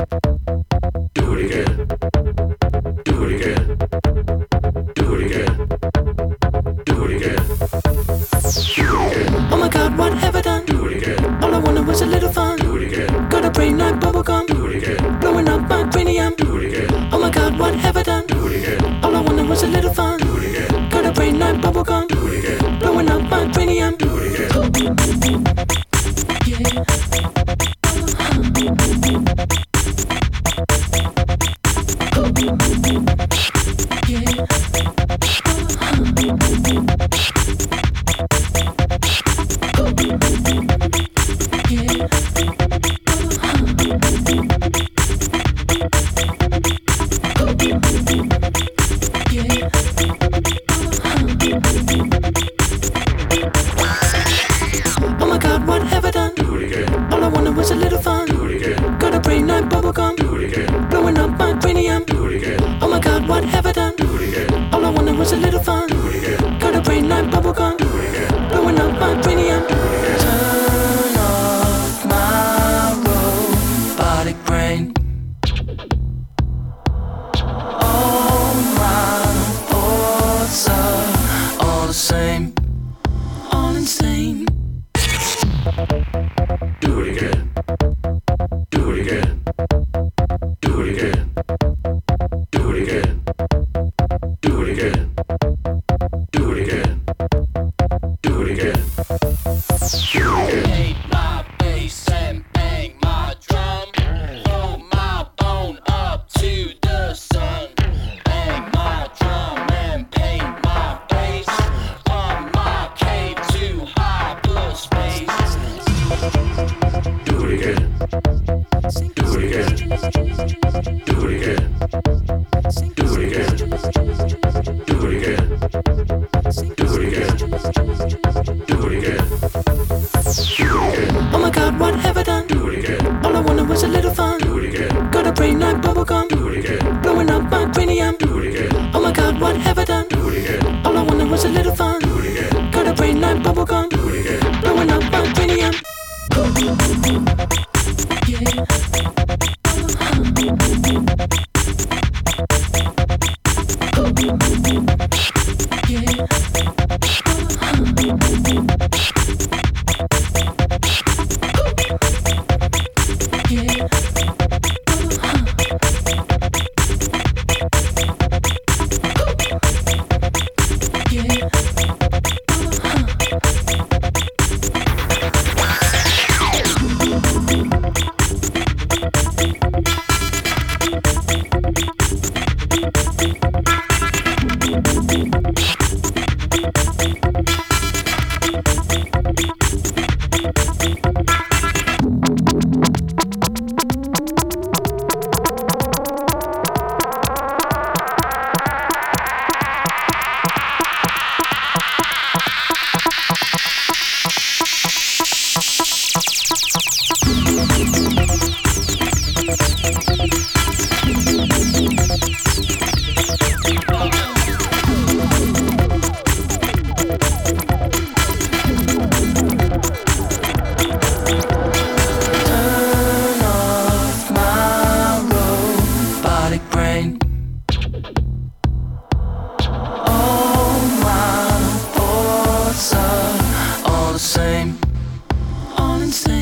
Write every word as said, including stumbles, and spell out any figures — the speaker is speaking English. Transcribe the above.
Do it again. Do it again. Do it again. Do it again. Do it again. Oh my God, what have I done? Do it again. All I wanted was a little fun. Do it again. Got a brain like bubblegum. Do it again. Blowing up my cranium. Do it again. Oh my God, what have I done? Do it again. All I wanted was a little fun. Do it again. Got a brain like bubblegum. Do it again. Blowing up my cranium. Do it again. Yeah. Oh my God, what have I done? Do it again. All I wanted was a little fun. Do it again. Got a brain like bubblegum. Do it again. Blowing up my cranium. Do it again. Oh my God, what have I done? Do it again. All I wanted was a little fun. Do it again. Got a brain like bubblegum. Do it again. Blowing up my cranium. Turn off my robotic brain. All my thoughts are all the same, All insane. Do it again. Do it again. Do it again. Do it again. Do it again. Do it again. Do it again. Do it again. Hate my bass and bang my drum. Throw my bone up to the sun. Bang my drum and paint my face on my cave to hyperspace. Do it again. Do it again. Do it again. Do it again. Do it again. Do it again. Do it again. Do it again. Oh my God, what have I done? Do it again. All I wanted was a little fun. Do it again. Got a brain like bubblegum. Do it again. Blowing up my cranium. Do it again. Oh my God, what have I done? Do it again. All I wanted was a little fun. Do it again. Got a brain like bubblegum. Do it again. Blowing up my cranium. Yeah. turn off my robotic brain. All my thoughts are all the same, All insane.